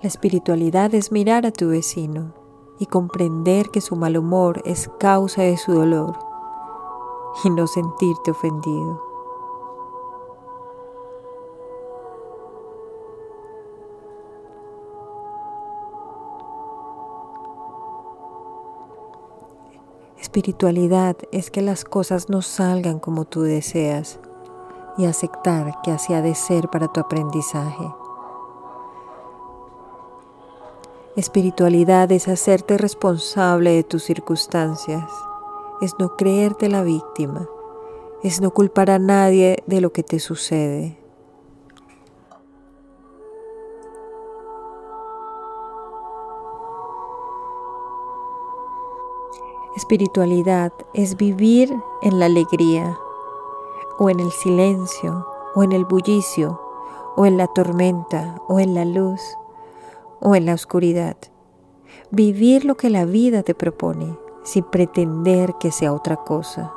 La espiritualidad es mirar a tu vecino y comprender que su mal humor es causa de su dolor y no sentirte ofendido. Espiritualidad es que las cosas no salgan como tú deseas y aceptar que así ha de ser para tu aprendizaje. Espiritualidad es hacerte responsable de tus circunstancias, es no creerte la víctima, es no culpar a nadie de lo que te sucede. Espiritualidad es vivir en la alegría, o en el silencio, o en el bullicio, o en la tormenta, o en la luz, o en la oscuridad. Vivir lo que la vida te propone, sin pretender que sea otra cosa.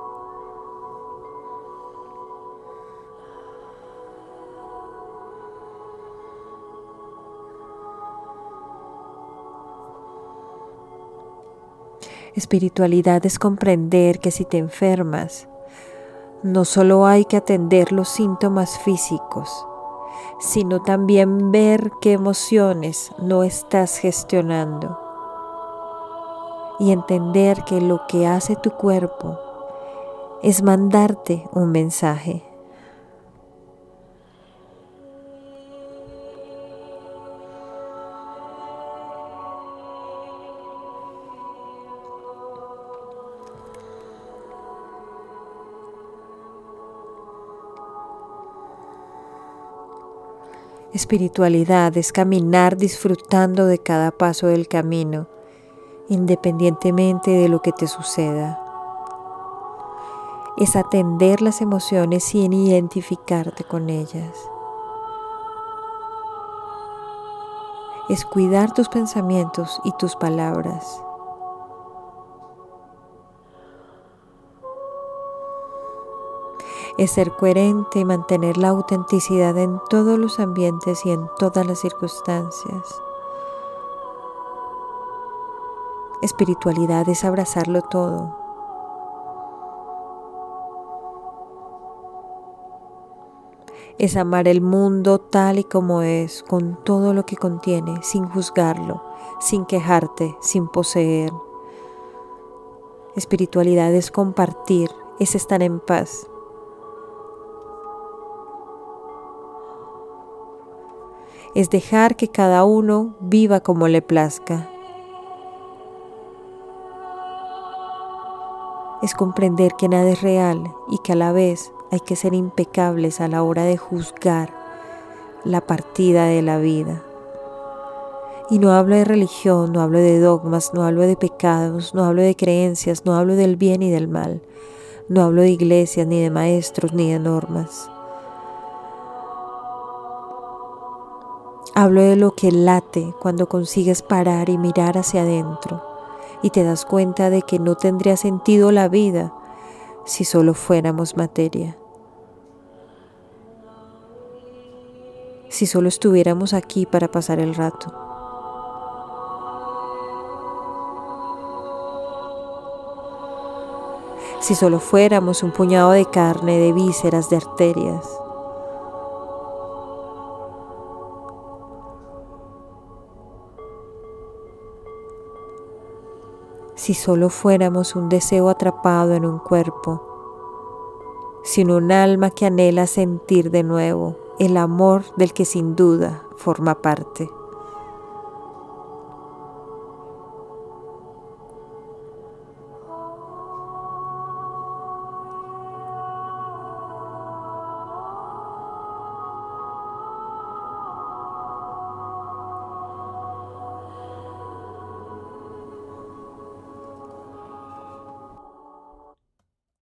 Espiritualidad es comprender que si te enfermas, no solo hay que atender los síntomas físicos, sino también ver qué emociones no estás gestionando y entender que lo que hace tu cuerpo es mandarte un mensaje. Espiritualidad es caminar disfrutando de cada paso del camino, independientemente de lo que te suceda. Es atender las emociones sin identificarte con ellas. Es cuidar tus pensamientos y tus palabras. Es ser coherente y mantener la autenticidad en todos los ambientes y en todas las circunstancias. Espiritualidad es abrazarlo todo. Es amar el mundo tal y como es, con todo lo que contiene, sin juzgarlo, sin quejarte, sin poseer. Espiritualidad es compartir, es estar en paz. Es dejar que cada uno viva como le plazca. Es comprender que nada es real y que a la vez hay que ser impecables a la hora de juzgar la partida de la vida. Y no hablo de religión, no hablo de dogmas, no hablo de pecados, no hablo de creencias, no hablo del bien y del mal, no hablo de iglesias, ni de maestros, ni de normas. Hablo de lo que late cuando consigues parar y mirar hacia adentro y te das cuenta de que no tendría sentido la vida si solo fuéramos materia. Si solo estuviéramos aquí para pasar el rato. Si solo fuéramos un puñado de carne, de vísceras, de arterias. Si solo fuéramos un deseo atrapado en un cuerpo, sin un alma que anhela sentir de nuevo el amor del que sin duda forma parte.